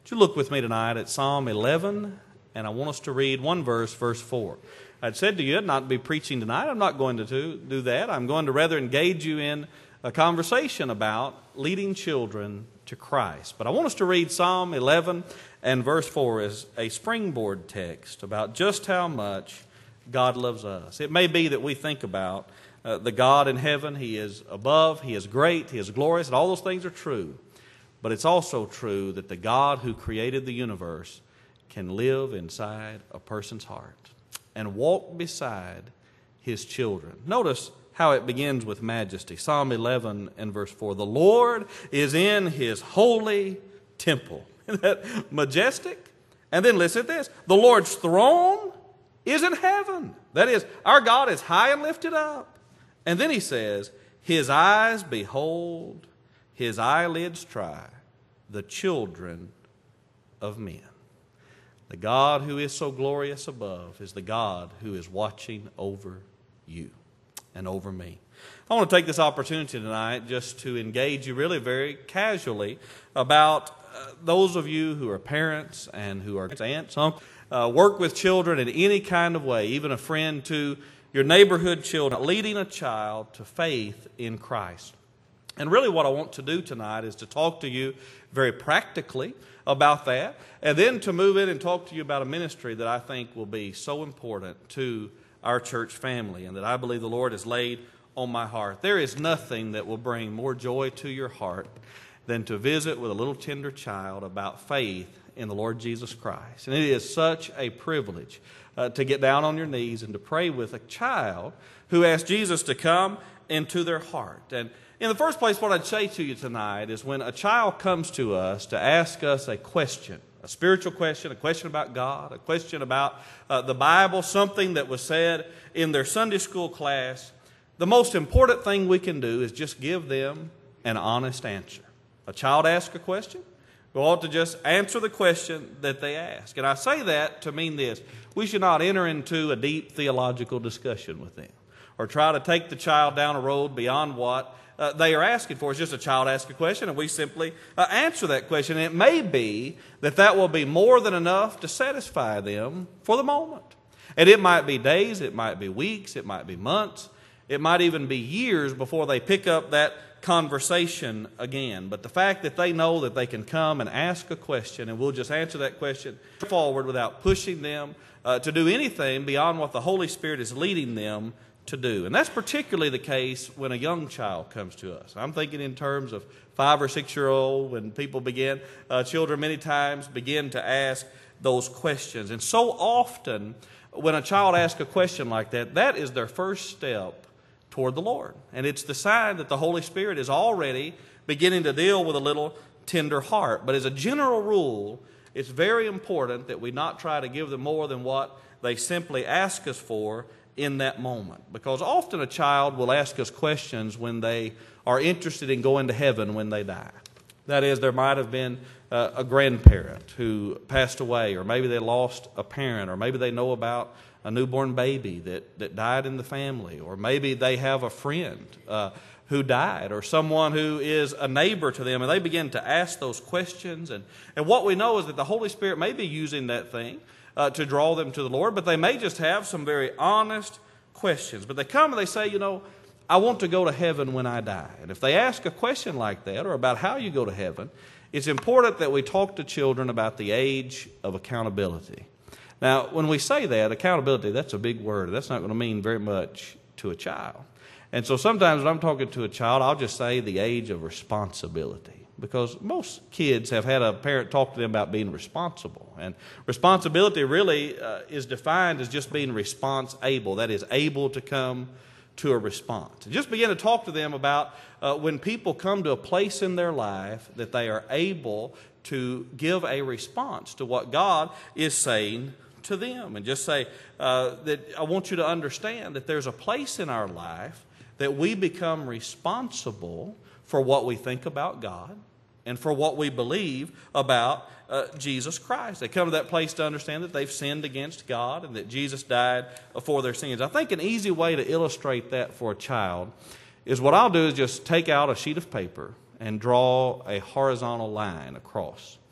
Would you look with me tonight at Psalm 11, and I want us to read one verse, verse 4. I'd said to you I'd not be preaching tonight. I'm not going to do that. I'm going to rather engage you in a conversation about leading children to Christ. But I want us to read Psalm 11 and verse 4 as a springboard text about just how much God loves us. It may be that we think about the God in heaven. He is above, He is great, He is glorious, and all those things are true. But it's also true that the God who created the universe can live inside a person's heart and walk beside His children. Notice how it begins with majesty. Psalm 11 and verse 4. The Lord is in His holy temple. Isn't that majestic? And then listen to this. The Lord's throne is in heaven. That is, our God is high and lifted up. And then He says, His eyes behold, His eyelids try the children of men. The God who is so glorious above is the God who is watching over you and over me. I want to take this opportunity tonight just to engage you really very casually about those of you who are parents and who are aunts, uncles, work with children in any kind of way, even a friend to your neighborhood children, leading a child to faith in Christ. And really what I want to do tonight is to talk to you very practically about that, and then to move in and talk to you about a ministry that I think will be so important to our church family and that I believe the Lord has laid on my heart. There is nothing that will bring more joy to your heart than to visit with a little tender child about faith in the Lord Jesus Christ. And it is such a privilege to get down on your knees and to pray with a child who asks Jesus to come into their heart. And in the first place, what I'd say to you tonight is when a child comes to us to ask us a question, a spiritual question, a question about God, a question about the Bible, something that was said in their Sunday school class, the most important thing we can do is just give them an honest answer. A child asks a question, we ought to just answer the question that they ask. And I say that to mean this. We should not enter into a deep theological discussion with them or try to take the child down a road beyond what they are asking for. It's just a child asks a question and we simply answer that question. And it may be that will be more than enough to satisfy them for the moment. And it might be days, it might be weeks, it might be months, it might even be years before they pick up that conversation again. But the fact that they know that they can come and ask a question and we'll just answer that question forward without pushing them to do anything beyond what the Holy Spirit is leading them to do. And that's particularly the case when a young child comes to us. I'm thinking in terms of 5 or 6 year old when people begin, children many times begin to ask those questions. And so often when a child asks a question like that, that is their first step toward the Lord. And it's the sign that the Holy Spirit is already beginning to deal with a little tender heart. But as a general rule, it's very important that we not try to give them more than what they simply ask us for in that moment. Because often a child will ask us questions when they are interested in going to heaven when they die. That is, there might have been a grandparent who passed away, or maybe they lost a parent, or maybe they know about a newborn baby that died in the family, or maybe they have a friend who died, or someone who is a neighbor to them, and they begin to ask those questions. And what we know is that the Holy Spirit may be using that thing to draw them to the Lord, but they may just have some very honest questions. But they come and they say, I want to go to heaven when I die. And if they ask a question like that, or about how you go to heaven, it's important that we talk to children about the age of accountability. Now, when we say that, accountability, that's a big word. That's not going to mean very much to a child. And so sometimes when I'm talking to a child, I'll just say the age of responsibility. Because most kids have had a parent talk to them about being responsible. And responsibility really is defined as just being response-able. That is, able to come to a response. And just begin to talk to them about when people come to a place in their life that they are able to give a response to what God is saying to them. And just say that I want you to understand that there's a place in our life that we become responsible for what we think about God and for what we believe about Jesus Christ. They come to that place to understand that they've sinned against God and that Jesus died for their sins. I think an easy way to illustrate that for a child is what I'll do is just take out a sheet of paper and draw a horizontal line across.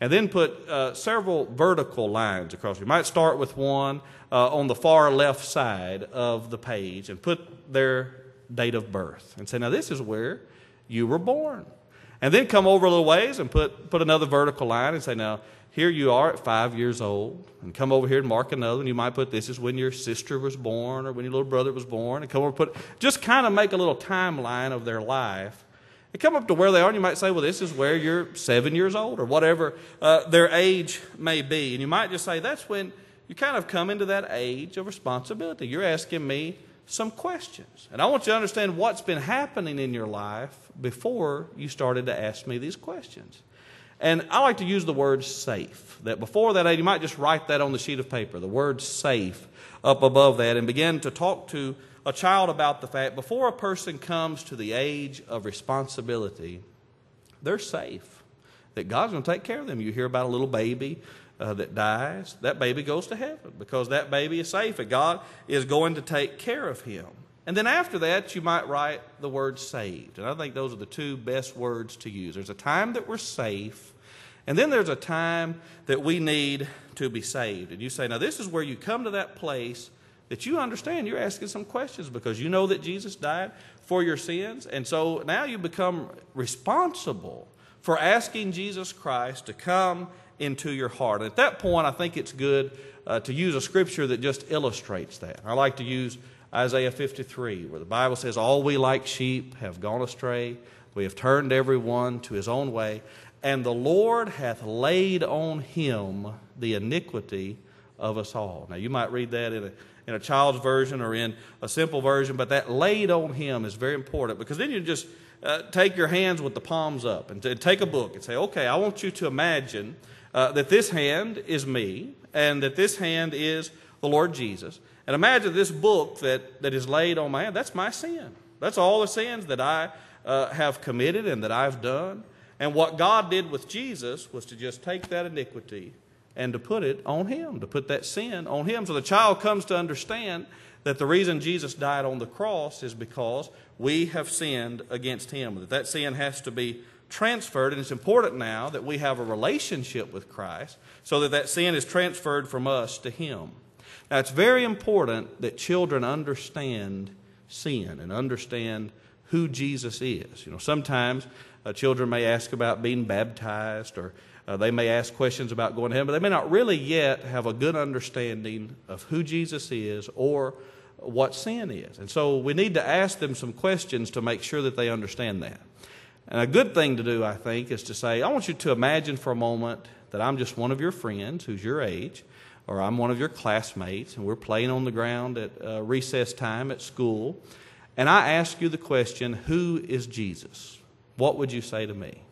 and then put several vertical lines across. You might start with one on the far left side of the page and put their date of birth and say, now this is where you were born. And then come over a little ways and put another vertical line and say, now here you are at 5 years old, and come over here and mark another, and you might put this is when your sister was born or when your little brother was born, and come over and just kind of make a little timeline of their life. And come up to where they are, and you might say, well, this is where you're 7 years old, or whatever their age may be. And you might just say, that's when you kind of come into that age of responsibility. You're asking me some questions. And I want you to understand what's been happening in your life before you started to ask me these questions. And I like to use the word safe. That before that age, you might just write that on the sheet of paper, the word safe up above that, and begin to talk to a child about the fact before a person comes to the age of responsibility, they're safe. That God's going to take care of them. You hear about a little baby that dies. That baby goes to heaven because that baby is safe and God is going to take care of him. And then after that, you might write the word saved. And I think those are the two best words to use. There's a time that we're safe, and then there's a time that we need to be saved. And you say, now this is where you come to that place that you understand you're asking some questions because you know that Jesus died for your sins. And so now you become responsible for asking Jesus Christ to come into your heart. And at that point, I think it's good to use a scripture that just illustrates that. I like to use Isaiah 53, where the Bible says, all we like sheep have gone astray. We have turned every one to his own way. And the Lord hath laid on him the iniquity of us all. Now, you might read that in a child's version or in a simple version, but that laid on him is very important, because then you just take your hands with the palms up and take a book and say, okay, I want you to imagine that this hand is me and that this hand is the Lord Jesus. And imagine this book that is laid on my hand. That's my sin. That's all the sins that I have committed and that I've done. And what God did with Jesus was to just take that iniquity and to put it on him, to put that sin on him. So the child comes to understand that the reason Jesus died on the cross is because we have sinned against him, that sin has to be transferred. And it's important now that we have a relationship with Christ so that sin is transferred from us to him. Now, it's very important that children understand sin and understand who Jesus is. Sometimes children may ask about being baptized, or they may ask questions about going to heaven, but they may not really yet have a good understanding of who Jesus is or what sin is. And so we need to ask them some questions to make sure that they understand that. And a good thing to do, I think, is to say, I want you to imagine for a moment that I'm just one of your friends who's your age, or I'm one of your classmates, and we're playing on the ground at recess time at school, and I ask you the question, who is Jesus? What would you say to me?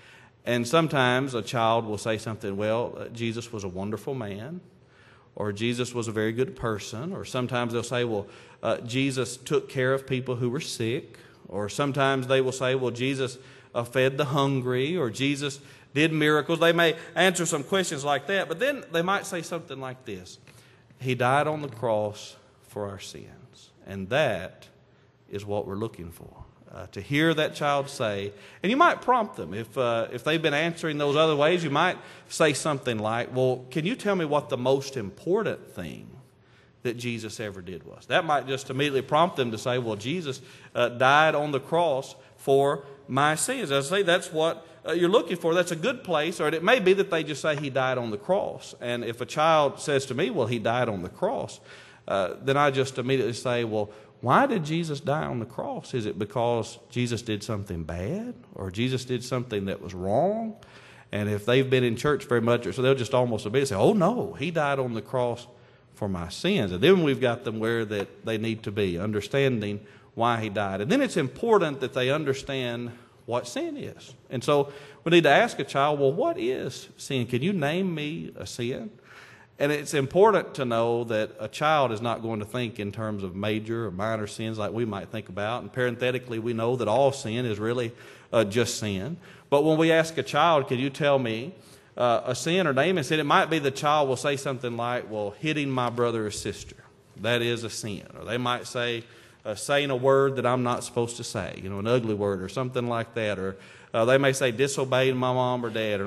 And sometimes a child will say something, well, Jesus was a wonderful man, or Jesus was a very good person, or sometimes they'll say, well, Jesus took care of people who were sick, or sometimes they will say, well, Jesus fed the hungry, or Jesus did miracles. They may answer some questions like that, but then they might say something like this: he died on the cross for our sins. And that is what we're looking for. To hear that child say, and you might prompt them. If they've been answering those other ways, you might say something like, well, can you tell me what the most important thing that Jesus ever did was? That might just immediately prompt them to say, well, Jesus died on the cross for my sins. As I say, that's what you're looking for. That's a good place. Or it may be that they just say he died on the cross. And if a child says to me, well, he died on the cross, then I just immediately say, well, why did Jesus die on the cross? Is it because Jesus did something bad, or Jesus did something that was wrong? And if they've been in church very much, so they'll just almost immediately say, oh no, he died on the cross for my sins. And then we've got them where that they need to be, understanding why he died. And then it's important that they understand what sin is. And so we need to ask a child, well, what is sin? Can you name me a sin? And it's important to know that a child is not going to think in terms of major or minor sins like we might think about. And parenthetically, we know that all sin is really just sin. But when we ask a child, can you tell me a sin or name a sin, it might be the child will say something like, well, hitting my brother or sister, that is a sin. Or they might say, saying a word that I'm not supposed to say, an ugly word or something like that. Or they may say disobeying my mom or dad, or